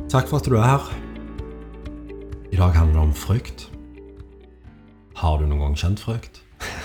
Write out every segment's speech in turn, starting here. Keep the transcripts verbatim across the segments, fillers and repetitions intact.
Takk for at du er her. I dag handler det om frykt. Har du noen gang kjent frykt?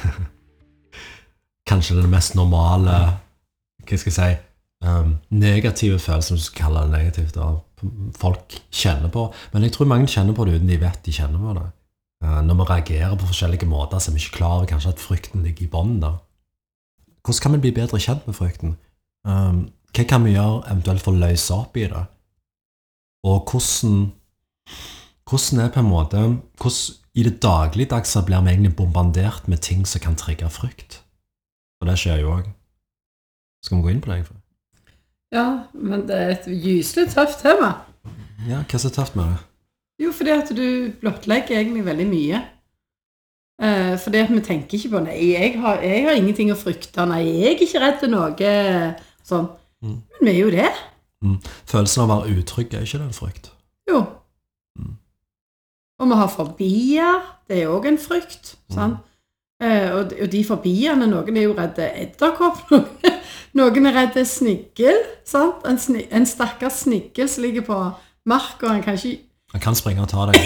Kanskje det mest normale, hva skal jeg si, um, negative følelser, som du skal kalle det negativt, da folk kjenner på. Men jeg tror mange kjenner på det uten de vet de kjenner på det. Uh, når vi reagerer på forskjellige måter, så er vi ikke klar over kanskje at frykten ligger i bånden da. Hvordan kan vi bli bedre kjent med frykten? Um, hva kan vi gjøre eventuelt for å løse opp i det? Og hvordan, hvordan er på en måte, hvordan i det dagligdags blir vi egentlig bombardert med ting som kan trigge frykt? Og det skjer jo også. Skal vi gå inn på det egentlig? Ja, men det er et gyselig tøft tema. Ja, hva er så tøft med det? Jo, fordi at du blottlegger egentlig veldig mye. Eh, fordi at vi tenker ikke på, nei, jeg har, jeg har ingenting å frykte, nei, jeg er ikke redd til noe, sånn. Mm. Men vi er jo det. Mm. Følelsen av å være utrygg er ikke det en frykt? Jo. Mm. Og vi har forbier, det er jo også en frykt, sant? Mm. Eh, og, og de forbierne, noen er jo redde edderkopp, noen, noen er redde snigel, sant? En, sni, en stakkars snigel som ligger på mark, og han kan ikke... Han kan springe og ta deg.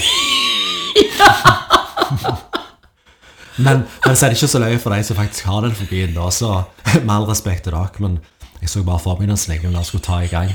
men, men så er det ikke så løye for deg som faktisk har den fobien da, så med all respekt til dere, men jeg så bare for meg den snigelen da skulle ta i gang.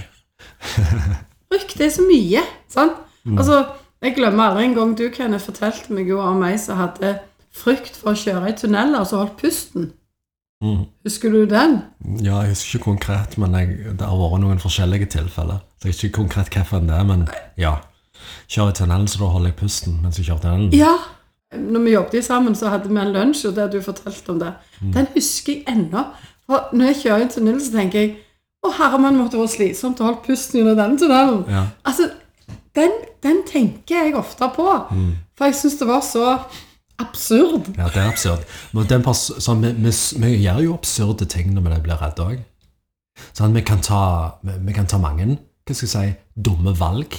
Frykt, det er så mye, sant? Mm. Altså, jeg glemmer aldri en gang du, Kenneth, fortalte meg jo om meg som hadde frykt for å kjøre i tunneler, og så holdt pusten. Mm. Husker du den? Ja, jeg husker ikke konkret, men jeg, det har vært noen forskjellige tilfeller. Så jeg husker ikke konkret hva for det er, men ja. Kjøre i tunnelen, så da holder jeg pusten mens jeg kjører tunnelen. Ja, når vi jobbet sammen, så hadde vi en lunsj, og det du fortalte om det. Mm. Den husker jeg ennå. For når jeg kjører i tunnelen, så tenker jeg, å herremann, måtte være slitsomt å holde pusten under den tunnelen. Ja. Altså, den, den tenker jeg ofte på, mm. for jeg synes det var så absurd. Ja, det er absurd. Men den sånn, vi, vi, vi gjør jo absurde ting når vi blir redde også. Sånn, vi, kan ta, vi, vi kan ta mange, hva skal jeg si, dumme valg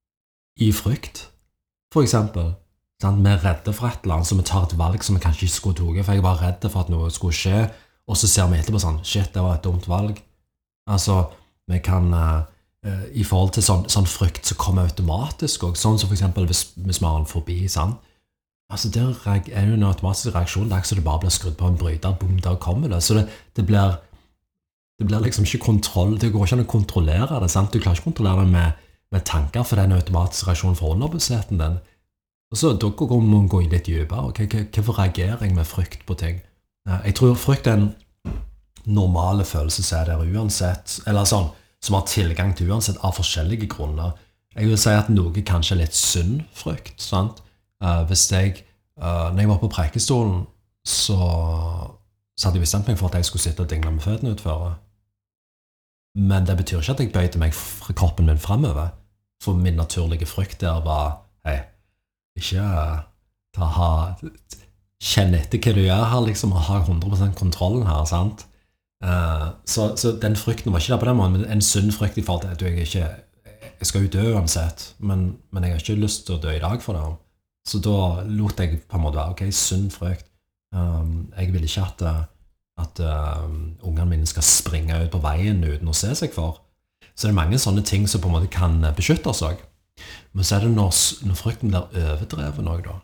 i frykt. For eksempel, sånn, vi er redde for et eller annet, så vi tar et valg som vi kanskje ikke skulle toge, for jeg var redd for at noe skulle skje, og så ser vi etterpå sånn, shit, det var et dumt valg. Altså, vi kan... Uh, i forhold til sånn, sånn frykt som kommer automatisk også. Sånn som for eksempel hvis, hvis vi har en forbi, sant? Altså der er jo en automatisk reaksjon, det er ikke så det bare blir skrudd på en bryter, boom, der kommer det. Så det, det, blir, det blir liksom ikke kontroll, det går ikke an å kontrollere det, sant? Du klarer ikke å kontrollere det med, med tanker, for det er en automatisk reaksjon for underbevisstheten din. Og så da går vi gå inn litt dypere, ok, hvorfor reagerer jeg med frykt på ting? Jeg tror frykt er en normale følelse som er der uansett, eller sånn, som har tilgang til uansett av forskjellige grunner. Jeg vil si at noe kanskje er litt sunn frykt, sant? Uh, hvis jeg, uh, når jeg var på prekestolen, så, så hadde jeg bestemt meg for at jeg skulle sitte og dingle med føttene utføre. Men det betyr ikke at jeg bøyde meg fra kroppen min fremover, for min naturlige frykt der var, hei, ikke uh, ta, ha, kjenne etter hva du gjør her, liksom, og ha hundre prosent kontrollen her, sant? Uh, så, så den frykten var ikke der på den måten, men en sunn frykt i forhold til at jeg ikke, jeg skal jo dø uansett, men, men jeg har ikke lyst til å dø i dag for det. Så da lot jeg på en måte være, ok, sunn frykt. Um, jeg vil ikke at, at um, ungene mine skal springe ut på veien uten å se seg for. Så det er mange sånne ting som på en måte kan beskytte oss også. Men så er det når, når frykten blir overdreven også da.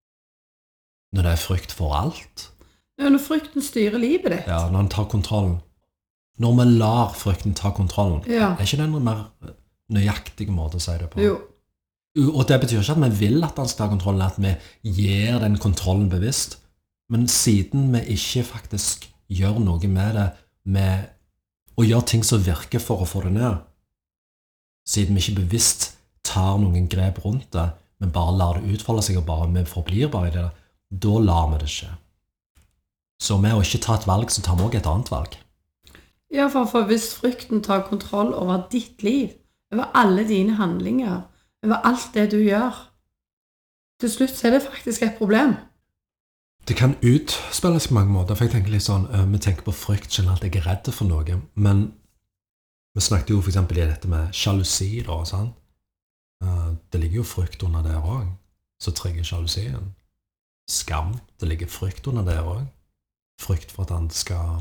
Når det er frykt for alt. Ja, når frykten styrer livet ditt. Ja, når den tar kontrollen. Når vi lar frykten ta kontrollen. Ja. Er ikke det en mer nøyaktig måte å si det på? Jo. Og det betyr ikke at vi vil at den skal ta kontrollen, at vi gir den kontrollen bevisst. Men siden vi ikke faktisk gjør noe med det, med å gjøre ting som virker for å få det ned, siden vi ikke bevisst tar noen grep rundt det, men bare lar det utfolde seg, og bare vi forblir bare i det, da lar vi det skje. Så med å ikke ta et valg, så tar vi også et annet valg. Ja, for, for hvis frykten tar kontroll over ditt liv, over alle dine handlinger, over alt det du gjør, til slutt så er det faktisk et problem. Det kan utspilles på mange måter, for jeg tenker litt sånn, uh, vi tenker på frykt generelt, jeg er redd for noe, men vi snakket jo for eksempel i dette med sjalusi da, sant? Uh, det ligger jo frykt under det også, så trigger sjalusien. Skam, det ligger frykt under det også. Frykt for at han skal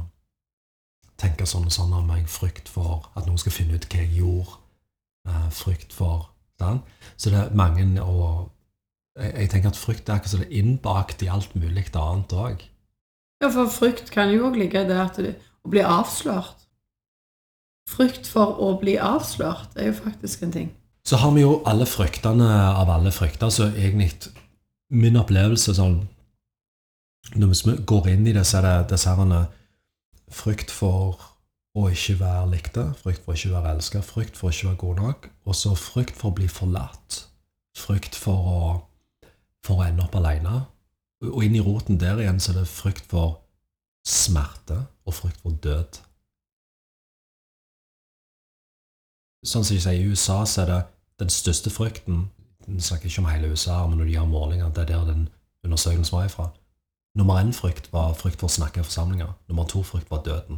tenke sånn og sånn om meg, frykt for at noen skal finne ut hva jeg gjorde, uh, frykt for Sant? Så det er mange, og jeg, jeg tenker at frykt er akkurat så det er innbakt i alt mulig annet også. Ja, for frykt kan jo også ligge der at det, å bli avslørt. Frykt for å bli avslørt er jo faktisk en ting. Så har vi jo alle fryktene av alle frykter, så egentlig min opplevelse sånn, når vi går inn i det, så er det dessverre frykt for å ikke være likte, frykt for å ikke være elsket, frykt for å ikke være god nok, og så frykt for å bli forlatt, frykt for å, for å ende opp alene. Og inn i roten der igjen så er det frykt for smerte og frykt for død. Sånn som jeg sier, i U S A så er det den største frykten, jeg snakker ikke om hele U S A, men når de gjør målinger, det er der den undersøkelsen var ifra. Nummer en frykt var frykt for å snakke i forsamlinger, nummer to frykt var døden.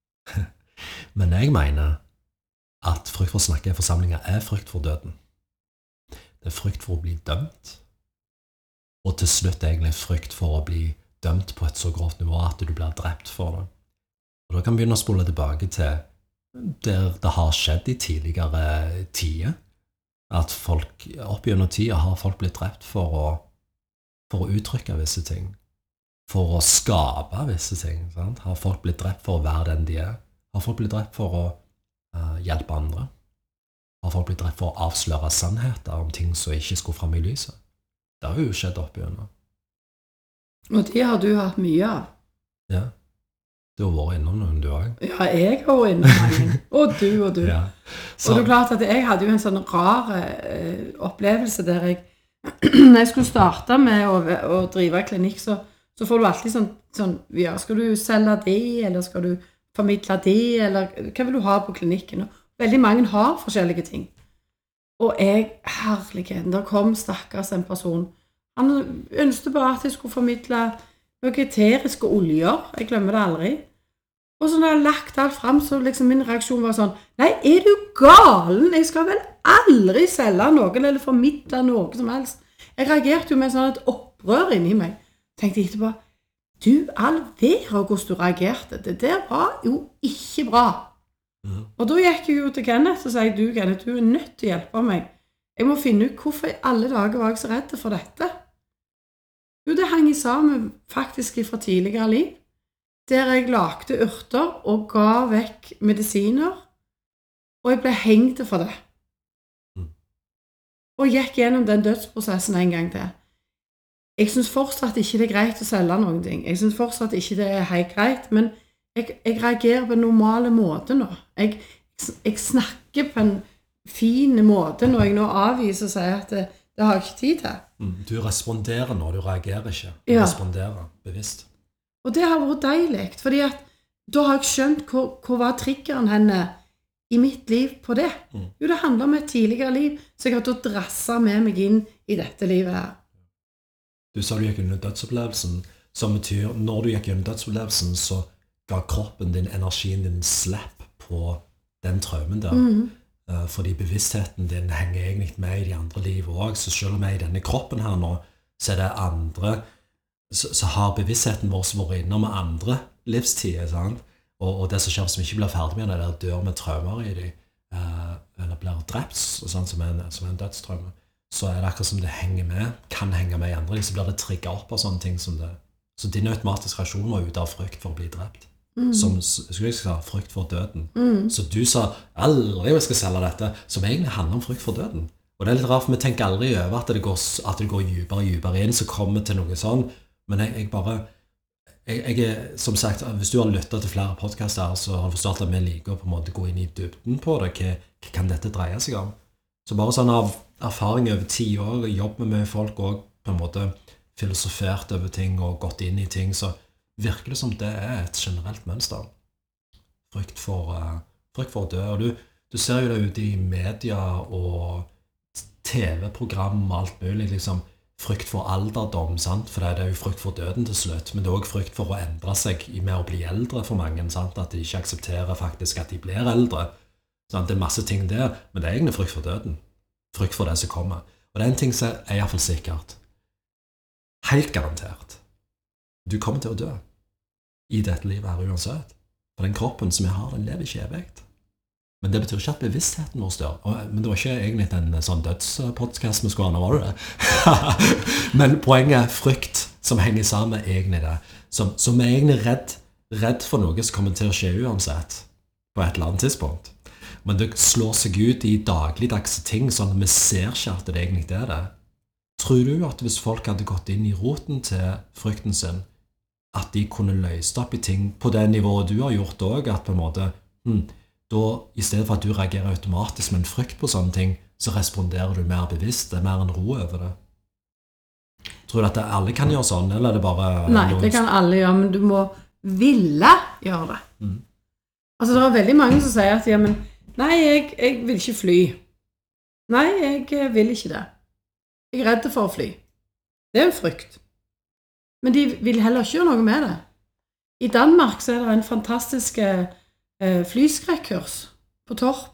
Men jeg mener at frykt for å snakke i forsamlinger er frykt for døden. Det er frykt for å bli dømt, og til slutt egentlig frykt for å bli dømt på et så grovt nivå at du blir drept for det. Og da kan vi begynne å spole tilbake til der det har skjedd i tidligere tider, at folk opp gjennom tida har folk blitt drept for å, for å uttrykke visse ting, for å skape visse ting. Sant? Har folk blitt drept for å være den de er? Har folk blitt drept for å uh, hjelpe andre? Har folk blitt drept for å avsløre sannheter om ting som ikke skulle frem i lyset? Det har jo skjedd opp igjennom. Og det har du hatt mye av. Ja. Du har vært innom noen, du også. Ja, jeg har vært innom mange. Og du, og du. Ja. Så, og det er klart at jeg hadde jo en sånn rar eh, opplevelse der jeg, når jeg skulle starte med å, å drive klinikk, så, så får du alltid sånn, sånn, ja, skal du selge det, eller skal du formidle det, eller hva vil du ha på klinikken? Og veldig mange har forskjellige ting. Og jeg, herligheten, der kom stakkars en person. Han ønsket bare at jeg skulle formidle noen eteriske oljer. Jeg glemmer det aldri. Og så når jeg har lagt alt frem, så liksom min reaksjon var sånn, nei, er du galen? Jeg skal vel aldri selge noen eller formidle noe som helst. Jeg reagerte jo med sånn et opprør inni meg. Tenkte etterpå, du all verden hvordan du reagerte. Det der var jo ikke bra. Mm. Og da gikk jeg jo til Kenneth og sa, du Kenneth, du er nødt til å hjelpe meg. Jeg må finne ut hvorfor i alle dager var jeg så redd for dette. Jo, det hang sammen faktisk fra tidligere liv, der jeg lagde urter og ga vekk medisiner, og jeg ble hengt for det. Mm. Og gikk gjennom den dødsprosessen en gang til. Jeg synes fortsatt ikke det er greit å selge noen ting. Jeg synes fortsatt ikke det er helt greit, men jeg, jeg reagerer på en normale måte nå. Jeg, jeg snakker på en fin måte når jeg nå avviser og sier at det, det har jeg ikke tid til. Mm, du responderer nå, du reagerer ikke. Du ja. responderer bevisst. Og det har vært deilig, fordi at da har jeg skjønt hvor, hvor var triggeren henne i mitt liv på det. Mm. Jo, det handler om et tidligere liv, så jeg har da drasset med meg inn i dette livet her. Du sa du gikk under dødsopplevelsen, som betyr, når du gikk under dødsopplevelsen, så ga kroppen din, energien din, slipp på den traumen der. Mm. Fordi bevisstheten din henger egentlig med i de andre livet også, så selv om jeg er i denne kroppen her nå, så er det andre, så, så har bevisstheten vår vært innom med andre livstider, sant? Og, og det som skjer som ikke blir ferdig med det, der dør med traumer i de, eh, eller blir drept, sånn, som en, som en dødstraume, så er det akkurat som det henger med, kan henge med i andre, så blir det trigget opp av sånne ting som det. Så din automatiske reaksjon var ute av frykt for å bli drept. Mm. Som skulle jeg si, frykt for døden. Mm. Så du sa aldri jeg skal selge dette, som egentlig handler om frykt for døden. Og det er litt rart, for vi tenker aldri over at det går, at det går dypere og dypere inn, så kommer det til noe sånn. Men jeg, jeg bare, jeg, jeg, som sagt, hvis du har lyttet til flere podcaster, så har du forstått at vi liker å på en måte gå inn i dybden på det. Hva, hva kan dette dreie seg om? Så bare sånn av erfaring over ti år, jobber med folk og på en måte filosofert over ting og gått inn i ting, så virker det som det er et generelt mønster. Frykt for, uh, frykt for å dø. Og du, du ser jo det ute i media og T V-program og alt mulig, liksom frykt for alderdom, sant? For det er jo frykt for døden til slutt, men det er også frykt for å endre seg med å bli eldre for mange, sant? At de ikke aksepterer faktisk at de blir eldre. Sant? Det er masse ting der, men det er egentlig frykt for døden. Frykt for det som kommer. Og det er en ting som er i hvert fall sikkert. Helt garantert. Du kommer til å dø i dette livet her uansett. For den kroppen som jeg har, den lever ikke evig. Men det betyr ikke at bevisstheten vår dør. Og, men det var ikke egentlig en sånn dødspodcast vi skulle ha, nå var det det. Men poenget er frykt som henger sammen med egentlig det. Som, som er egentlig redd, redd for noe som kommer til å skje uansett på et eller annet tidspunkt. Men det slår seg ut i dagligdagse ting, sånn at vi ser ikke at det egentlig er det. Tror du at hvis folk hadde gått inn i roten til frykten sin, at de kunne løst opp i ting på det nivået du har gjort også, at på en måte, hm, da i stedet for at du reagerer automatisk med en frykt på sånne ting, så responderer du mer bevisst, det er mer en ro over det. Tror du at alle kan gjøre sånn, eller er det bare... Nei, det kan alle gjøre, men du må ville gjøre det. Mm. Altså, det er veldig mange som sier at, ja, men, nei, jeg, jeg vil ikke fly. Nei, jeg vil ikke det. Jeg er redd for å fly. Det er en frykt. Men de vil heller ikke gjøre noe med det. I Danmark så er det en fantastisk eh, flyskrekkurs på Torp.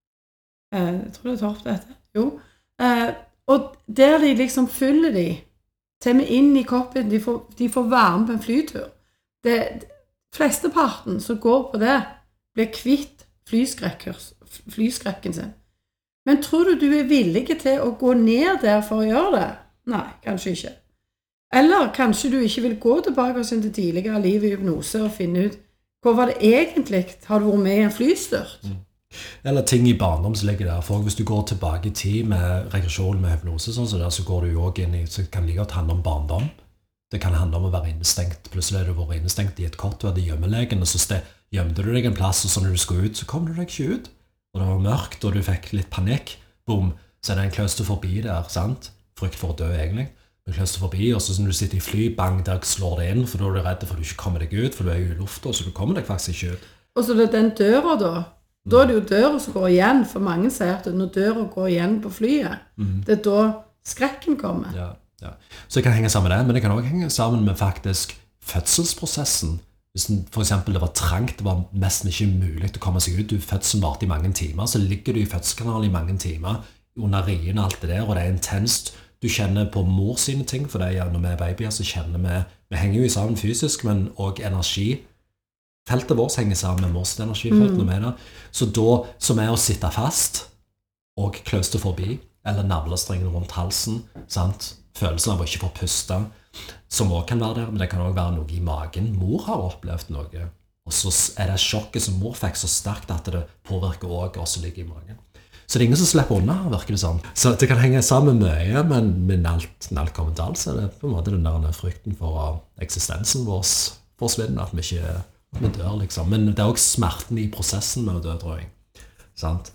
Eh, jeg tror det er Torp det heter. Jo. Eh, og der de liksom fyller de til med inn i koppen, de får, de får være med på en flytur. Det, flesteparten som går på det, blir kvitt flyskrekkurs, flyskrekken sin. Men tror du du er villig til å gå ned der for å gjøre det? Nei, kanskje ikke. Eller kanskje du ikke vil gå tilbake til tidligere liv i hypnose og finne ut hva var det egentlig, har du vært med i en flystyrt? Mm. Eller ting i barndom som ligger der. For hvis du går tilbake i tid med regresjon med hypnose, sånn, så, der, så går du jo også inn i, så kan det like godt handle om barndom. Det kan handle om å være innestengt. Plutselig er du vært innestengt i et kort, du hadde gjemmelegen, og så sted, gjemte du deg en plass, og så når du skulle ut, så kom du deg ikke ut. Og det var mørkt, og du fikk litt panikk. Boom, så er det en klaustrofobi der, sant? Frykt for å dø, egentlig. Men klaustrofobi, og så når du sitter i fly, bang, der slår det inn, for da er du redd for at du ikke kommer deg ut, for du er jo i lufta, så du kommer deg faktisk ikke ut. Og så er det den døra da. Da er det jo døra som går igjen, for mange sier at når døra går igjen på flyet, mm. det er da skrekken kommer. Ja, ja. Så det kan henge sammen med det, men det kan også henge sammen med faktisk fødselsprosessen. Hvis for eksempel det var trangt, det var nesten ikke mulig å komme seg ut, du fødselen varte i mange timer, så ligger du i fødselskanalen i mange timer, under rien og alt det der, og det er intenst. Du kjenner på mor sine ting, for det er når vi er babyer, så kjenner vi, vi henger jo sammen fysisk, men også energi. Feltet vårt henger sammen med mors energifeltene mm. med det. Så da, som er å sitte fast, og klaustrofobi, eller navlestrengen rundt halsen, sant? Følelsen av å ikke få puste, som også kan være der, men det kan også være noe i magen. Mor har opplevd noe, og så er det sjokket som mor fikk så sterkt at det påvirker også oss som ligger i magen. Så det er ingen som slipper unna, virker det sånn. Så det kan henge sammen mye, men med alt, alt kommer til alt, så er det på en måte den der frykten for eksistensen vår forsvinner, at vi ikke vi dør, liksom. Men det er også smerten i prosessen med å dø, tror jeg. Sant?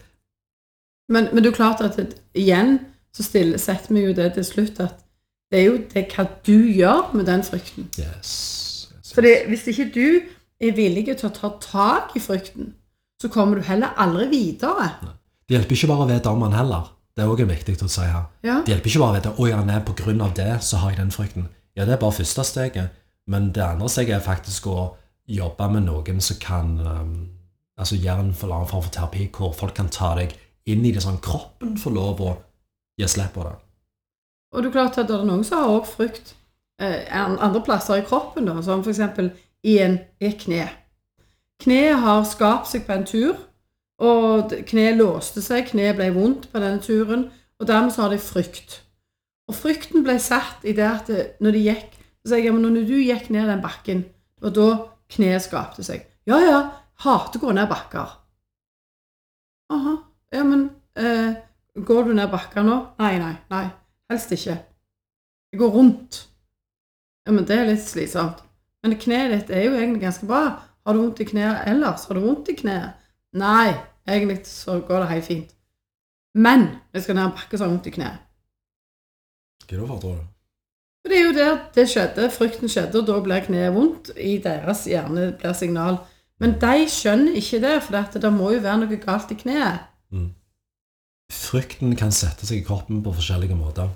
Men, men det er jo klart at det, igjen så stille, setter vi jo det til slutt, at det er jo det hva du gjør med den frykten. Yes. yes, yes. Fordi hvis ikke du er villig til å ta tak i frykten, så kommer du heller aldri videre. Nei. Det hjelper ikke bare å vite om han heller. Det er også viktig å si her. Ja. Det hjelper ikke bare å vite, oi, han er på grunn av det, så har jeg den frykten. Ja, det er bare første steget. Men det andre steget er faktisk å jobbe med noen som kan um, altså gjøre en form for terapi, hvor folk kan ta deg inn i det sånn, kroppen får lov å gi slipp på det. Og det er klart at det er noen som har også frykt eh, andre plasser i kroppen, da, som for eksempel i en i et kne. Kneet har skapt seg på en tur, og kneet låste seg, kneet ble vondt på denne turen, og dermed så har de frykt. Og frykten ble satt i det at det, når de gikk, så sier jeg, ja, men når du gikk ned den bakken, det var da kneet skapte seg. Ja, ja, hater å gå ned bakker. Aha, ja, men eh, går du ned bakker nå? Nei, nei, nei, helst ikke. Jeg går rundt. Ja, men det er litt slitsomt. Men kneet ditt er jo egentlig ganske bra. Har du vondt i kneet ellers? Har du vondt i kneet? Nei, egentlig så går det helt fint. Men jeg skal ned en bakke så har vondt i kneet. Hva er det for, tror du? Det er jo der det skjedde, frykten skjedde, og da blir kneet vondt. I deres hjerne blir signal. Men de skjønner ikke det, for det må jo være noe galt i kneet. Mm. Frykten kan sette seg i kroppen på forskjellige måter.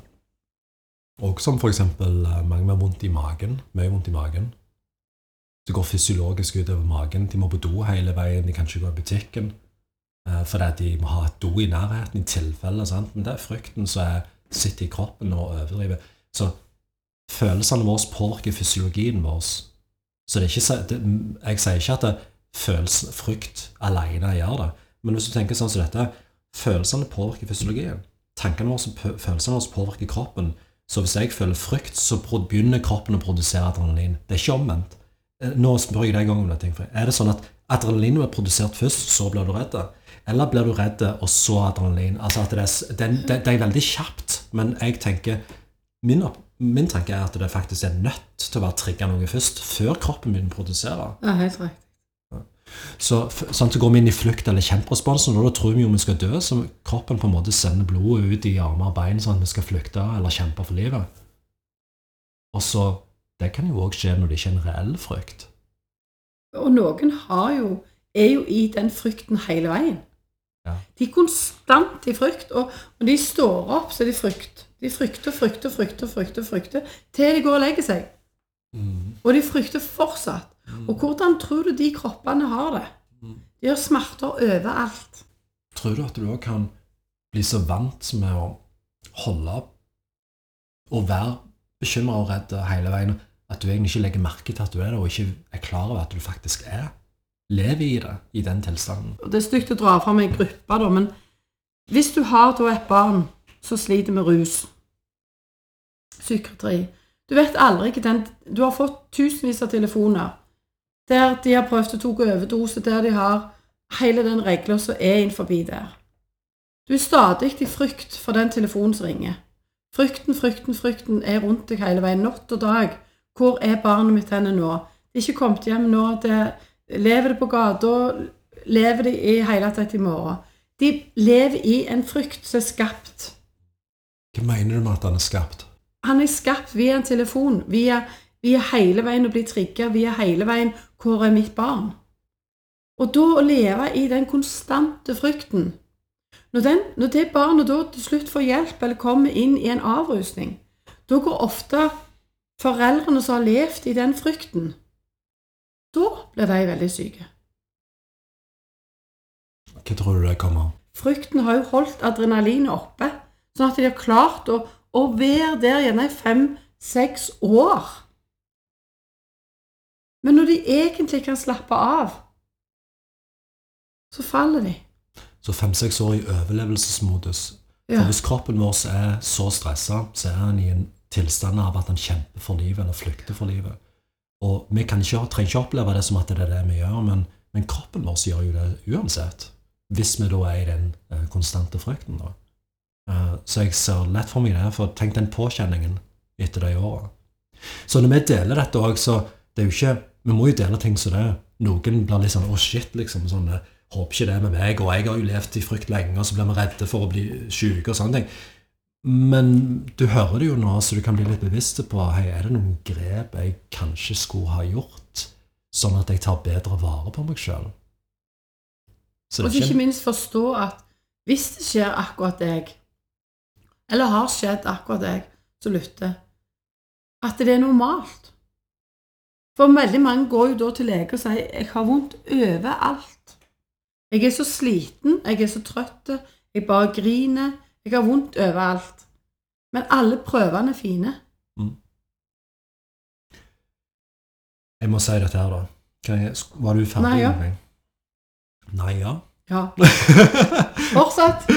Og som for eksempel mange med vondt i magen, mye vondt i magen. Det går fysiologisk ut over magen. De må på do hele veien, de kan ikke gå i butikken. Fordi de må ha et do i nærheten i tilfelle, sant? Men det er frykten som er, sitter i kroppen og overdriver. Så følelsene våre påvirker fysiologien vår. Så det er ikke, det, jeg sier ikke at det føles frykt alene gjør det, Men hvis du tenker sånn som dette, følelsene påvirker fysiologien. Tankene våre, følelsene våre påvirker kroppen. Så hvis jeg føler frykt, så begynner kroppen å produsere adrenalin. Det er ikke omvendt. Nå spør jeg deg en gang om det. Er det sånn at adrenalin er produsert først, så blir du redd? Eller blir du redd, og så adrenalin? Altså at det, er, det, det, det er veldig kjapt, men jeg tenker, min, min tanke er at det faktisk er nødt til å være trigget noe først, før kroppen begynner å produsere. Ja, helt riktig. Så, sånn så går vi inn i flukt eller kjemperesponsen, og da tror vi jo vi skal dø, så kroppen på en måte sender blodet ut i armer og bein, sånn at vi skal flykte eller kjempe for livet. Og så, det kan jo også skje når det ikke er en reell frykt. Og noen har jo, er jo i den frykten hele veien. Ja. De er konstant i frykt, og når de står opp, så er de frykt. De frykter, frykter, frykter, frykter, frykter, til de går og legger seg. Mm. Og de frykter fortsatt. Og hvordan tror du de kroppene har det? De har smerter overalt. Tror du at du også kan bli så vant med å holde opp og være bekymret og redd hele veien, at du egentlig ikke legger merke til at du er det, og ikke er klar over at du faktisk er? Lever i det, i den tilstanden. Det er stygt å dra frem en gruppe, da, men hvis du har da et barn som sliter med rus, psykiatri, du vet aldri ikke den, du har fått tusenvis av telefoner, der de har prøvd å ta overdose, der de har hele den reglen som er innenfor der. Du er stadig i frykt for den telefonen som ringer. Frykten, frykten, frykten er rundt deg hele veien, natt og dag. Hvor er barnet mitt henne nå? Det er ikke kommet hjem nå, det, lever det på gata, lever det i hele tatt i morgen. De lever i en frykt som er skapt. Hva mener du med at han er skapt? Han er skapt via en telefon, via Vi er hele veien å bli trigget, vi er hele veien, hvor er mitt barn? Og da å leve i den konstante frykten, når, den, når det barnet da til slutt får hjelp eller kommer inn i en avrusning, da går ofte foreldrene som har levd i den frykten, da blir de veldig syke. Hva tror du det kommer? Frykten har jo holdt adrenalinet oppe, sånn at de har klart å, å være der gjerne i fem, seks år. Men når de egentlig kan slappe av, så faller de. Så fem-seks år i overlevelsesmodus. Ja. For hvis kroppen vår er så stresset, så er han i en tilstand av at han kjemper for livet, eller flykter for livet. Og vi kan ikke, trenger ikke oppleve det som at det er det vi gjør, men, men kroppen vår gjør jo det uansett. Hvis vi da er i den uh, konstante frykten. Da. Uh, så jeg ser lett for meg det, for tenk den påkjenningen etter det året. Så når vi deler dette også, så det er jo ikke, vi må jo dele ting som det. Noen blir litt sånn, åh oh shit, liksom, sånn, håper ikke det med meg, og jeg har jo levd i frykt lenge, og så blir vi redde for å bli syke og sånne ting. Men du hører det jo nå, så du kan bli litt bevisst på, hei, er det noen grep jeg kanskje skulle ha gjort, sånn at jeg tar bedre vare på meg selv? Så og ikke minst forstå at hvis det skjer akkurat deg, eller har skjedd akkurat deg, så lytter, at det er normalt. For veldig mange går jo da til lege og sier, jeg har vondt overalt. Jeg er så sliten, jeg er så trøtt, jeg bare griner, jeg har vondt overalt. Men alle prøvene er fine. Mm. Jeg må si dette her da. Jeg, var du ferdig? Nei, ja. Med meg? Nei, ja. Ja. Fortsett.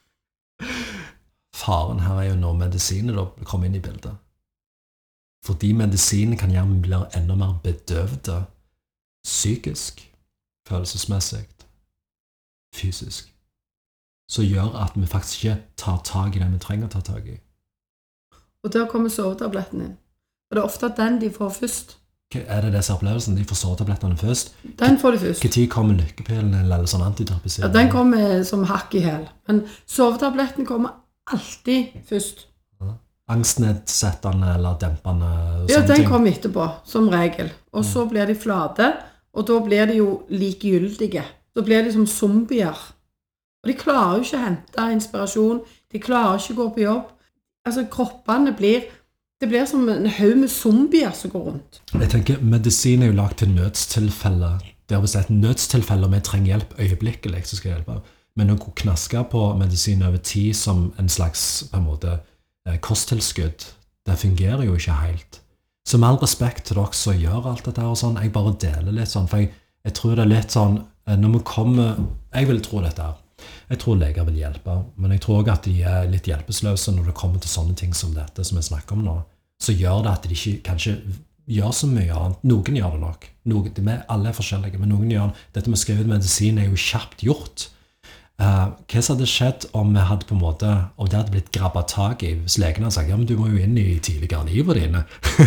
Faren her er jo når medisiner da kommer inn i bildet. Fordi medisinen kan gjøre vi blir enda mer bedøvde psykisk, følelsesmessig, fysisk, så gjør at vi faktisk ikke tar tag i det vi trenger å ta tag i. Og der kommer sovetabletten inn. Og det er ofte den de får først. Er det disse opplevelsene? De får sovetablettene først? Den får de først. Hva tid kommer lykkepillen eller sånn antiterapisi? Ja, den kommer som hakk i hæl. Men sovetabletten kommer alltid først. Ja. Angstnedsettende eller dempende? Ja, den kommer etterpå, som regel. Og så blir de flate, og da blir de jo likegyldige. Så blir de som zombier. Og de klarer jo ikke å hente inspirasjon, de klarer ikke å gå på jobb. Altså, kroppene blir, det blir som en haug med zombier som går rundt. Jeg tenker, medisin er jo lagt til nødstilfelle. Det er hvis det er et nødstilfelle, og vi trenger hjelp øyeblikkelig, så skal jeg hjelpe. Men å knaske på medisin over tid som en slags, på en måte, kosttilskudd, det fungerer jo ikke helt. Så med all respekt til dere som gjør alt dette her og sånn, jeg bare deler litt sånn, for jeg, jeg tror det er litt sånn, når vi kommer jeg vil tro dette her. Jeg tror leger vil hjelpe, men jeg tror også at de er litt hjelpeløse når det kommer til sånne ting som dette som jeg snakker om nå. Så gjør det at de ikke kanskje gjør så mye annet. Noen gjør det nok. Noen, de er alle er forskjellige, men noen gjør dette med å skrive ut medisin er jo kjapt gjort. Uh, hva som hadde skjedd om vi hadde på en måte, om det hadde blitt grabbet tag i, hvis legene hadde sagt, ja, men du må jo inn i tidligere livet dine.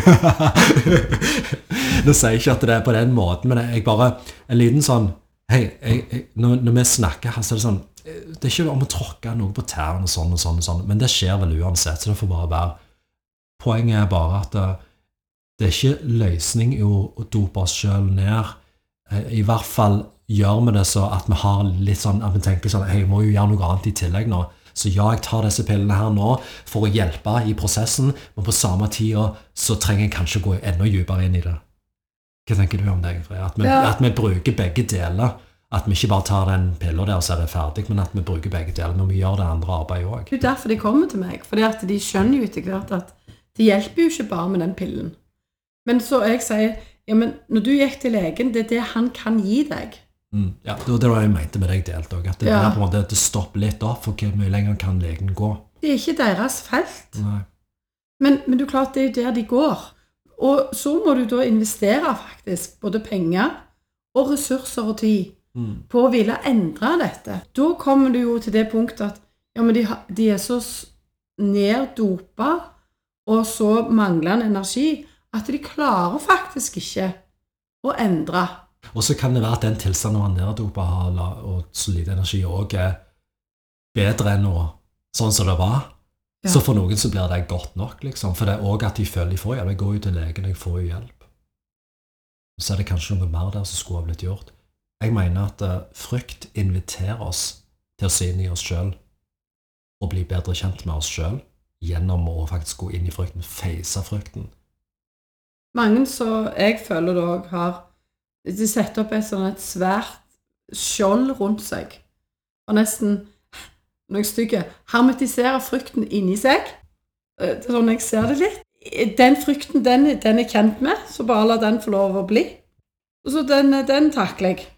Nå sier jeg ikke at det er på den måten, men jeg bare, en liten sånn, hei, jeg, jeg, når, når vi snakker her, så er det sånn, det er ikke om å tråkke noe på tærne og sånn og sånn og sånn, men det skjer vel uansett, så det får bare være. Poenget er bare at det, det er ikke løsning i å, å dope oss selv ned, i hvert fall gjør vi det så at vi har litt sånn, at vi tenker sånn, hei, jeg må jo gjøre noe annet i tillegg nå. Så ja, jeg tar disse pillene her nå for å hjelpe i prosessen, men på samme tida så trenger jeg kanskje gå enda dypere inn i det. Hva tenker du om det, Ingrid? At vi, ja. at vi bruker begge deler. At vi ikke bare tar den pillen der og så er det ferdig, men at vi bruker begge deler når vi gjør det andre arbeidet også. Det er derfor de kommer til meg, fordi at de skjønner jo etter hvert at det hjelper jo ikke bare med den pillen. Men så jeg sier, ja, men når du gikk til legen, det er det han kan gi deg. Mm, ja, det var det jeg mente med deg delt også, at det, ja. er på en måte, det stopper litt opp for hvor mye lenger kan legen gå. Det er ikke deres felt. Nei. Men, men du klart, det er der de går. Og så må du da investere faktisk, både penger og ressurser og tid, mm. på å ville endre dette. Da kommer du jo til det punktet at ja, men de, de er så neddopa og så manglende energi at de klarer faktisk ikke å endre. Og så kan det være at den tilstanden man neddopa har og så lite energi også er bedre enn noe, sånn som det var. Ja. Så for noen så blir det godt nok, liksom. For det er også at de føler de får hjelp. Jeg går jo til legen, jeg får jo hjelp. Så er det kanskje noe mer der som skulle ha blitt gjort. Jeg mener at uh, frykt inviterer oss til å se inn i oss selv og bli bedre kjent med oss selv gjennom å faktisk gå inn i frykten, face frykten. Mange så jeg føler da har de setter opp et sånn et svært skjold rundt seg og nesten noe stygge hermetiserer frykten inni seg. Det er sånn jeg ser det litt. Den frykten, den, den er kjent med, så bare la den få lov å bli. Og så den, den takler jeg.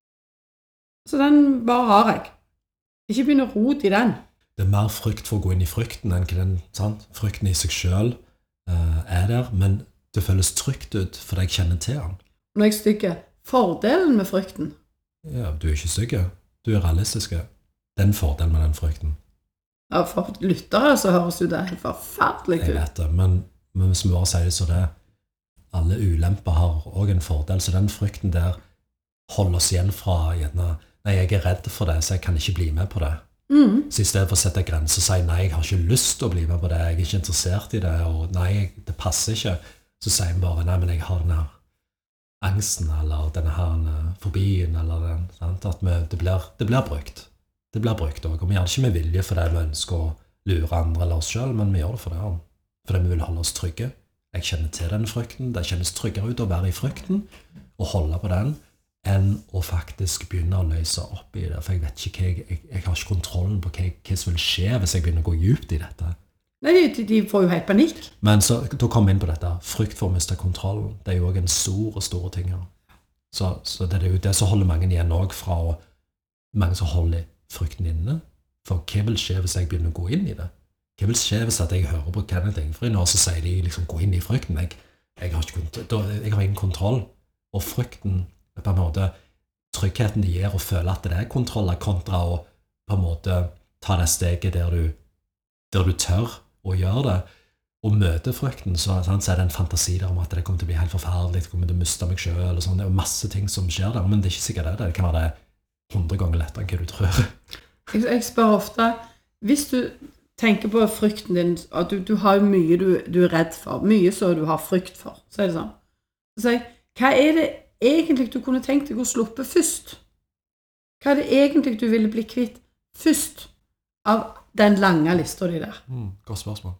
Så den bare har jeg. Ikke begynne å rote i den. Det er mer frykt for å gå inn i frykten enn den, sant? Frykten i seg selv uh, er der, men det føles trygt ut for jeg kjenner til den. Når jeg stykker fordelen med frykten. Ja, du er ikke stykker. Du er realistisk. Den fordelen med den frykten. Ja, for lyttere så høres jo det helt forferdelig ut. Jeg vet det, men, men hvis vi bare sier det så det, alle ulemper har også en fordel, så den frykten der holder oss igjen fra, gjerne, nei, jeg er redd for det, så jeg kan ikke bli med på det. Mm. Så i stedet for å sette grenser og si, nei, jeg har ikke lyst til å bli med på det, jeg er ikke interessert i det, og nei, det passer ikke, så sier vi bare, nei, men jeg har den her angsten, eller denne her fobien, eller den, sant? At vi, det, blir, det blir brukt. Det blir brukt også, og vi gjør det ikke med vilje for det vi ønsker å lure andre eller oss selv, men vi gjør det for det, fordi vi vil holde oss trygge. Jeg kjenner til den frykten, det kjennes tryggere ut å være i frykten, og holde på den, enn å faktisk begynne å løse opp i det, for jeg vet ikke hva jeg, jeg, jeg har ikke kontrollen på hva, hva som vil skje hvis jeg begynner å gå djupt i dette. Nei, de, de får jo helt panikk. Men så, da kom vi inn på dette, frykt for å miste kontrollen, det er jo også en stor og store ting. Så, så det er jo det som holder mange igjen også fra å, mange som holder frykten inne, for hva vil skje hvis jeg begynner å gå inn i det? Hva vil skje hvis jeg hører på Kenneth Ingrid nå, så sier de liksom gå inn i frykten, jeg, jeg, har, ikke, jeg har ingen kontroll, og frykten er på en måte tryggheten de gir å føle at det er kontroll kontra å på en måte ta det steget der du, der du tør å gjøre det, og møte frykten, så, sant, så er det en fantasi der om at det kommer til å bli helt forferdelig, det kommer til å miste meg selv, og sånn. Det er jo masse ting som skjer der, men det er ikke sikkert det, det kan være det hundre ganger lettere enn hva du tror. Jeg, jeg spør ofte, hvis du tenker på frykten din, at du, du har jo mye du, du er redd for, mye så du har frykt for, så er det sånn. Så sier jeg, hva er det egentlig du kunne tenkt deg å sluppe først? Hva er det egentlig du ville bli kvitt først av den lange lista di der? Mm, godt spørsmål.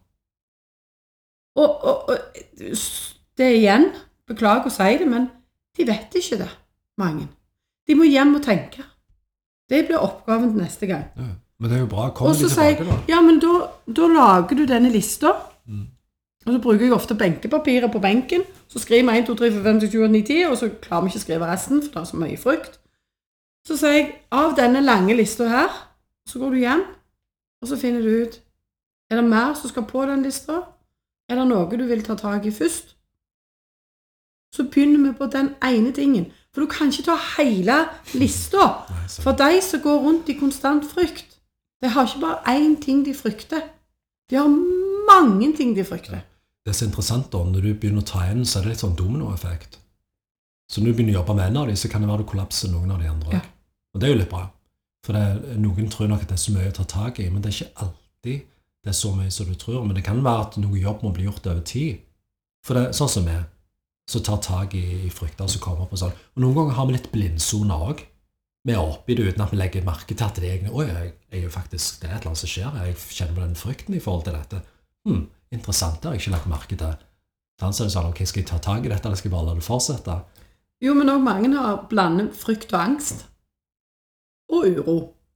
Og, og, og det er igjen, beklager å si det, men de vet ikke det, mange. De må hjem og tenke. Det blir oppgaven til neste gang. Ja, men det er jo bra, kom de tilbake da. Ja, men da, da lager du denne lista, mm. og så bruker jeg ofte benkepapiret på benken, så skriver vi en, to, tre, fire, fem, seks, sju, åtte, ni, ti, og så klarer vi ikke å skrive resten, for det er så mye frykt. Så sier jeg, av denne lange lista her, så går du hjem, og så finner du ut, er det mer som skal på den lista? Er det noe du vil ta tag i først? Så begynner vi på den ene tingen. For du kan ikke ta hele lista. For de som går rundt i konstant frykt, de har ikke bare én ting de frykter. De har mange ting de frykter. Det er så interessant da, når du begynner å ta en, så er det litt sånn dominoeffekt. Så når du begynner å jobbe med en av dem, så kan det være du kollapser noen av de andre. Ja. Og det er jo litt bra. For det, noen tror nok at det er så mye å ta tag i, men det er ikke alltid det er så mye som du tror. Men det kan være at noe jobb må bli gjort over tid. For det er sånn som vi, så tar tag i, i frykter som kommer opp og sånn. Og noen ganger har vi litt blindsoner også. Vi er oppe i det uten at vi legger merke til at det er egentlig, oi, jeg, jeg er jo faktisk, det er et eller annet som skjer, jeg kjenner på den frykten i forhold til dette. Hmm, interessant, det har jeg ikke lagt merke til. Da er det sånn, ok, skal jeg ta tag i dette, eller skal jeg bare la det fortsette? Jo, men også mange har blandet frykt og angst. Og uro.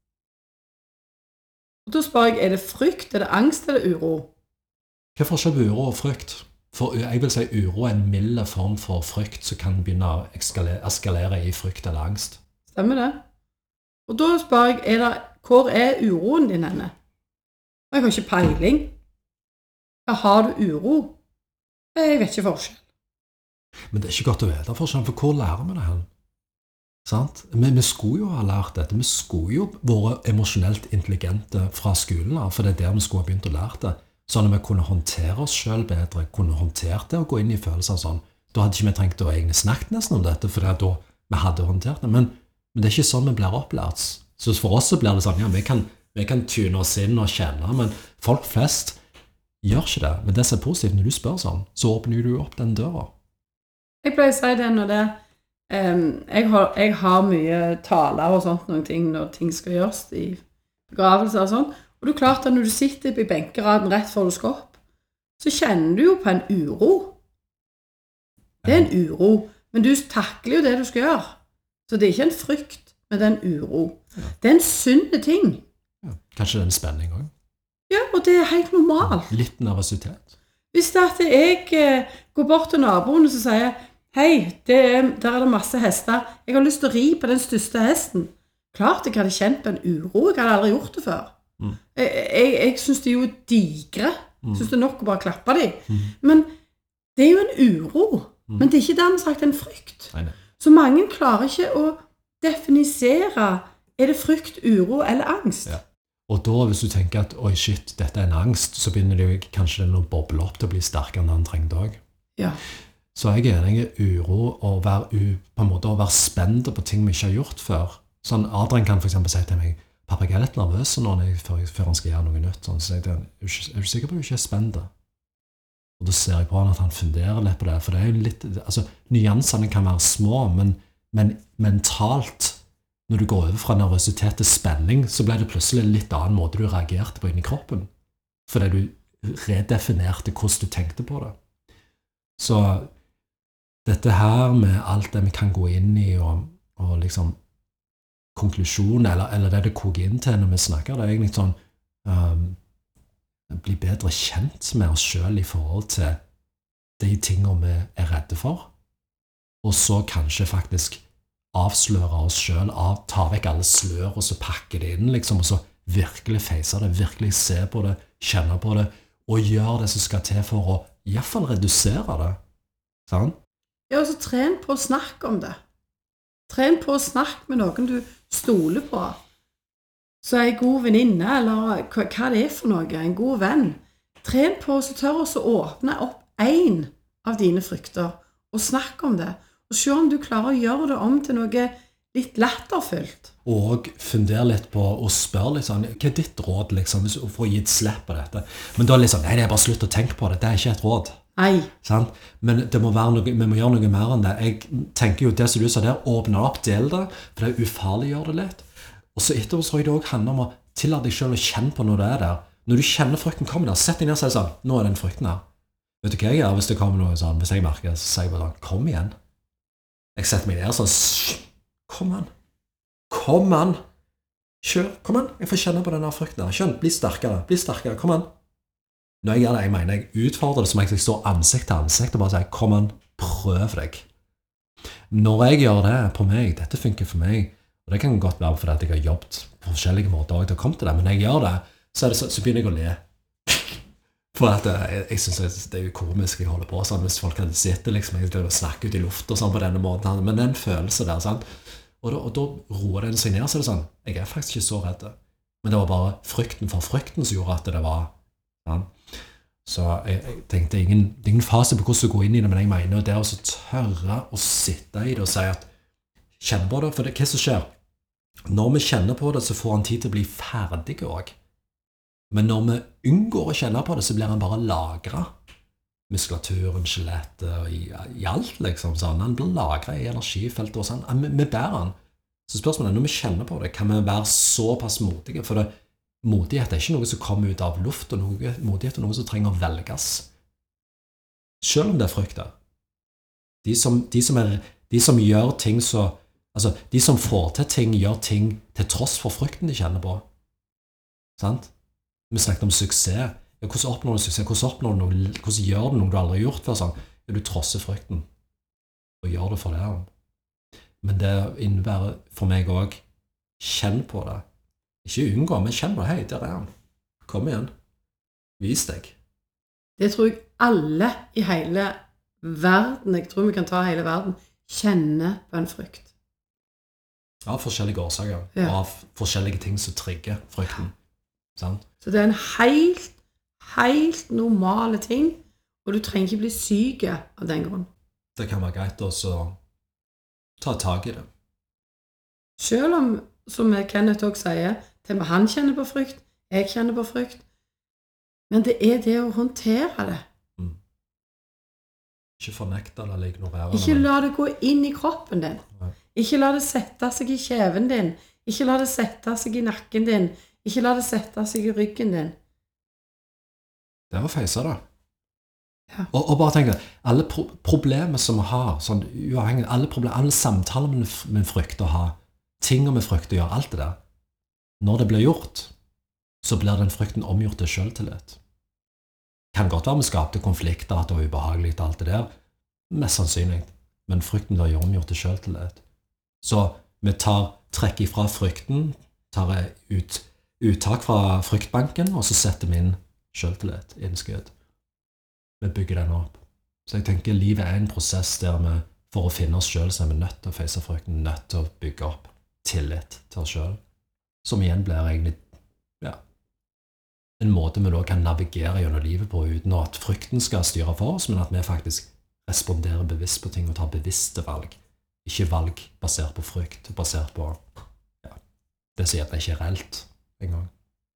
Og da spør jeg, er det frykt, er det angst, eller uro? Hva er forskjell på uro og frykt? For jeg vil si uro er en mild form for frykt som kan begynne å eskalere, eskalere i frykt eller angst. Stemmer det. Og da spør jeg, er det, hvor er uroen din henne? Og jeg har ikke peiling. Hva har du uro? Jeg vet ikke forskjell. Men det er ikke godt å vite forskjell, for hvor lærer vi det her? Sant? Men vi skulle jo ha lært dette. Vi skulle jo vært emosjonelt intelligente fra skolen, for det er der vi skulle ha begynt å lære det. Sånn at vi kunne håndtere oss selv bedre, kunne håndtert det og gå inn i følelser sånn. Da hadde ikke vi trengt å egentlig snakke nesten om dette, for det er da vi hadde håndtert det. Men, men det er ikke sånn vi blir opplært. Så for oss så blir det sånn, ja, vi kan, vi kan tune oss inn og kjenne, men folk flest gjør ikke det. Men det som er positivt når du spør sånn, så åpner du opp den døra. Jeg pleier å si det når det, um, jeg, har, jeg har mye taler og sånt, noen ting, når ting skal gjøres i begravelser og sånn. Og det er klart at når du sitter i benkeraden rett før du skal opp, så kjenner du jo på en uro. Det er en uro, men du takler jo det du skal gjøre. Så det er ikke en frykt, men det er en uro. Ja. Det er en sunn ting. Ja. Kanskje det er en spenning også. Ja, og det er helt normalt. Litt nervøsitet. Hvis det at jeg eh, går bort til naboen og så sier, hei, det er, der er det masse hester. Jeg har lyst til å ri på den største hesten. Klart jeg hadde kjent på en uro, jeg hadde aldri gjort det før. Mm. Jeg, jeg, jeg synes de er jo digre. Jeg synes det er nok å bare klappe de. Mm. Men det er jo en uro. Mm. Men det er ikke dermed sagt en frykt. Nei, nei. Så mange klarer ikke å definisere, er det frykt, uro eller angst? Ja. Og da hvis du tenker at, oi shit, dette er en angst, så begynner det jo kanskje den å boble opp til å bli sterkere enn den trengte også. Ja. Så jeg er enig i uro og være, u, på en måte, å være spent på ting vi ikke har gjort før. Sånn, Adrian kan for eksempel si til meg, pappa, jeg er litt nervøs nå jeg, før, før han skal gjøre noe nytt. Sånn, så jeg, er, er du sikker på at du ikke er spent? Og da ser jeg på han at han funderer litt på det, for det er jo litt, altså, nyansene kan være små, men, men mentalt, når du går over fra nervøsitet til spenning, så ble det plutselig en litt annen måte du reagerte på inni kroppen, fordi du redefinerte hvordan du tenkte på det. Så dette her med alt det vi kan gå inn i, og, og liksom konklusjon, eller, eller det det koker inn til når vi snakker, det er egentlig sånn um, bli bedre kjent med oss selv i forhold til de tingene vi er redde for, og så kanskje faktisk avsløre oss selv, av, ta vekk alle slør, og så pakke det inn, liksom, og så virkelig face det, virkelig se på det, kjenne på det, og gjøre det som skal til for å i hvert fall redusere det. Sånn? Ja, og så tren på å snakke om det. Tren på å snakke med noen du stoler på. Så er en god venninne, eller hva, hva det er for noe, en god venn. Tren på å tørre å åpne opp en av dine frykter, og snakke om det. Og se om du klarer å gjøre det om til noe litt latterfullt. Og fundere litt på, og spørre litt sånn, hva er ditt råd, liksom, for å gi et slipp på dette? Men da er det litt sånn, nei, det er bare slutt å tenke på det, det er ikke et råd. Nei. Sant? Men det må være noe, vi må gjøre noe mer enn det. Jeg tenker jo det som du sa der, åpne opp, del det, for det er ufarlig å gjøre det litt. Og så etterpå så tror jeg det også handler om å tillate deg selv å kjenne på når det er der. Når du kjenner frykten kommer der, sett deg ned og si sånn, nå er den frykten her. Vet du hva jeg gjør hvis det kommer noe sånn, hvis jeg merker det, så sier jeg bare sånn, kom igjen. Jeg setter meg ned og sånn, kom an, kom an, kjør, kom an, jeg får kjenne på denne frykten her, kjønn, bli sterkere, bli sterkere, kom an. Når jeg gjør det, jeg mener, jeg utfordrer det som jeg står ansikt til ansikt og bare sier, kom an, prøv deg. Når jeg gjør det på meg, dette funker for meg, Og det kan godt være fordi at jeg har jobbet på forskjellige måter, og det har kommet til det, men når jeg gjør det, så, er det så, så begynner jeg å le. For at jeg, jeg synes det, det er jo komisk jeg holder på, sånn, hvis folk hadde sett det, liksom, jeg hadde snakket ut i luft og sånn på denne måten, men det er en følelse der, sant? Og da, og da roer den seg ned, så er det sånn, jeg er faktisk ikke så redd. Men det var bare frykten for frykten som gjorde at det var, sånn. Så jeg, jeg tenkte, ingen, det er ingen fase på hvordan du går inn i det, men jeg mener det er å tørre å sitte i det og si at, kjenn på det, for det, hva som skjer? Når vi kjenner på det, så får han tid til å bli ferdig også. Men når vi unngår å kjenne på det, så blir han bare lagret. Muskulaturen, skjelettet, i, i alt liksom, sånn. Han blir lagret i energifeltet og sånn. Vi, vi bærer han. Så spørsmålet er, når vi kjenner på det, kan vi være såpass modige? For det, modighet er ikke noe som kommer ut av luft, og noe, modighet er noe som trenger å velges. Selv om det er frykt der. De som, de som, er, de som gjør ting så, altså, de som får til ting, gjør ting til tross for frykten de kjenner på. Sant? Vi snakket om suksess. Ja, hvordan oppnår du suksess? Hvordan, oppnår du noe, hvordan gjør du noe du aldri har gjort før? Sånn? Ja, du trosser frykten, og gjør det for det. Men det innebærer for meg også, kjenn på det. Ikke unngå, men kjenn på det. Hei, der er han. Kom igjen. Vis deg. Det tror jeg alle i hele verden, jeg tror vi kan ta hele verden, kjenner på en frykt. Av forskjellige årsaker, ja. Og av forskjellige ting som trigger frykten. Sant? Så det er en helt, helt normale ting, og du trenger ikke bli syk av den grunn. Det kan være greit også å ta tag i det. Selv om, som Kenneth også sier, til og med han kjenner på frykt, jeg kjenner på frykt, men det er det å håndtere det. Mm. Ikke fornekte eller ignorere det. Ikke la det gå inn i kroppen din. Nei. Ikke la det sette seg i kjeven din. Ikke la det sette seg i nakken din. Ikke la det sette seg i ryggen din. Det er å feise det. Ja. Og, og bare tenk, alle pro problemer som vi har, sånn uavhengig, alle, problemer, alle samtaler med, med frykt å ha, ting vi frykter å gjøre, alt det der, når det blir gjort, så blir den frykten omgjort til selvtillit. Kan godt være vi skapte konflikter, at det var ubehagelig og alt det der, mest sannsynlig, men frykten blir omgjort til selvtillit. Så vi tar trekk ifra frykten, tar ut uttak fra fryktbanken, og så setter vi inn selvtillit, innskudd. Vi bygger den opp. Så jeg tenker livet er en prosess der vi, for å finne oss selv, så er vi nødt til å face frykten, nødt til å bygge opp tillit til oss selv, som igjen blir egentlig, ja, en måte vi da kan navigere gjennom livet på, uten at frykten skal styre for oss, men at vi faktisk responderer bevisst på ting og tar bevisste valg. Ikke valg basert på frykt, basert på, ja, det sier at det ikke er reelt en gang.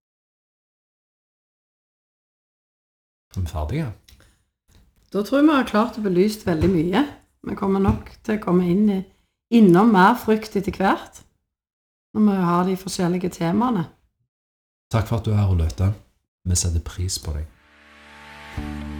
Er vi ferdige? Da tror jeg vi har klart å belyst veldig mye. Vi kommer nok til å komme inn i, innom mer frykt etter hvert, når vi har de forskjellige temaene. Takk for at du er her og lytter. Vi setter pris på deg.